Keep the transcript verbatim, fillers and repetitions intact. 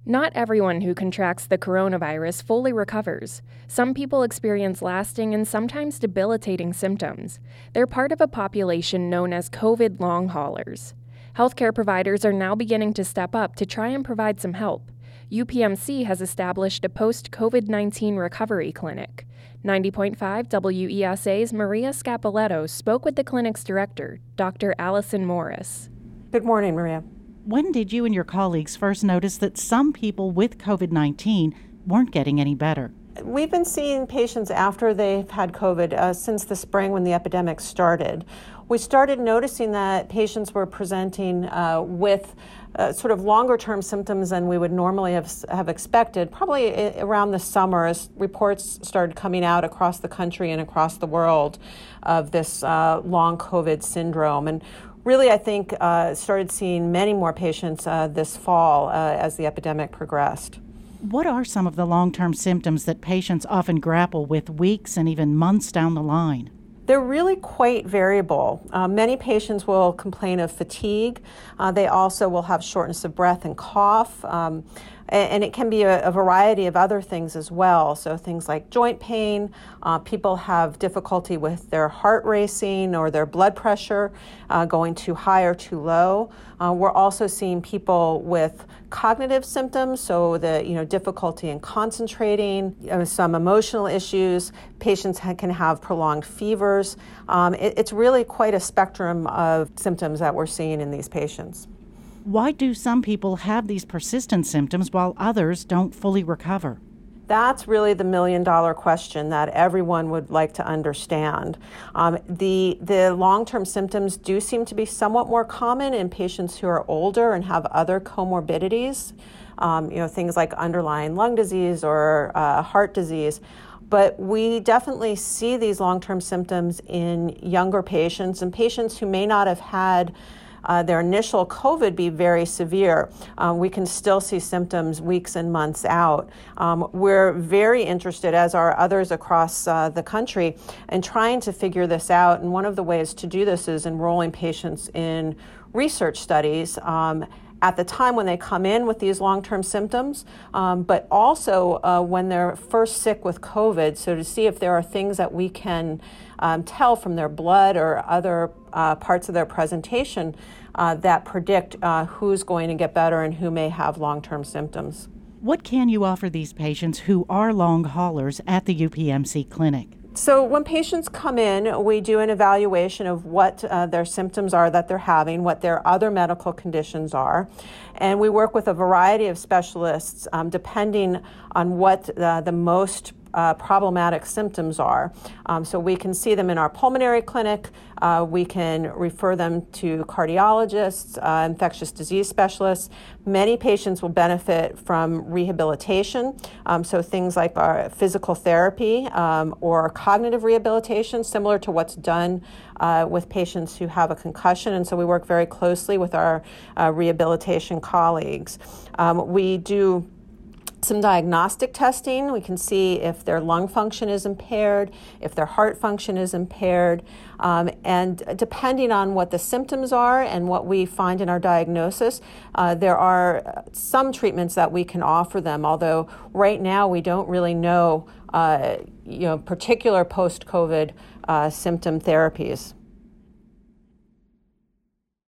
Not everyone who contracts the coronavirus fully recovers. Some people experience lasting and sometimes debilitating symptoms. They're part of a population known as COVID long haulers. Healthcare providers are now beginning to step up to try and provide some help. U P M C has established a post-COVID nineteen recovery clinic. ninety point five W E S A's Maria Scapoletto spoke with the clinic's director, Doctor Allison Morris. Good morning, Maria. When did you and your colleagues first notice that some people with COVID nineteen weren't getting any better? We've been seeing patients after they've had COVID uh, since the spring when the epidemic started. We started noticing that patients were presenting uh, with uh, sort of longer-term symptoms than we would normally have, have expected, probably I- around the summer as reports started coming out across the country and across the world of this uh, long COVID syndrome. And really, I think, uh, started seeing many more patients uh, this fall uh, as the epidemic progressed. What are some of the long-term symptoms that patients often grapple with weeks and even months down the line? They're really quite variable. Uh, many patients will complain of fatigue. Uh, they also will have shortness of breath and cough. Um, and, and it can be a, a variety of other things as well. So things like joint pain. Uh, people have difficulty with their heart racing or their blood pressure uh, going too high or too low. Uh, we're also seeing people with cognitive symptoms, so the you know difficulty in concentrating, uh, some emotional issues. Patients ha- can have prolonged fevers. Um, it, it's really quite a spectrum of symptoms that we're seeing in these patients. Why do some people have these persistent symptoms while others don't fully recover? That's really the million dollar question that everyone would like to understand. Um, the the long-term symptoms do seem to be somewhat more common in patients who are older and have other comorbidities, um, you know, things like underlying lung disease or uh, heart disease. But we definitely see these long-term symptoms in younger patients and patients who may not have had Uh, their initial COVID be very severe. Um, we can still see symptoms weeks and months out. Um, we're very interested, as are others across uh, the country, in trying to figure this out. And one of the ways to do this is enrolling patients in research studies um, at the time when they come in with these long-term symptoms, um, but also uh, when they're first sick with COVID, so to see if there are things that we can um, tell from their blood or other uh, parts of their presentation uh, that predict uh, who's going to get better and who may have long-term symptoms. What can you offer these patients who are long haulers at the U P M C clinic? So when patients come in, we do an evaluation of what uh, their symptoms are that they're having, what their other medical conditions are, and we work with a variety of specialists um, depending on what uh, the most Uh, problematic symptoms are. Um, so we can see them in our pulmonary clinic. Uh, we can refer them to cardiologists, uh, infectious disease specialists. Many patients will benefit from rehabilitation. Um, so things like our physical therapy um, or cognitive rehabilitation, similar to what's done uh, with patients who have a concussion. And so we work very closely with our uh, rehabilitation colleagues. Um, we do some diagnostic testing. We can see if their lung function is impaired, if their heart function is impaired, um, and depending on what the symptoms are and what we find in our diagnosis, uh, there are some treatments that we can offer them, although right now we don't really know uh, you know, particular post-COVID uh, symptom therapies.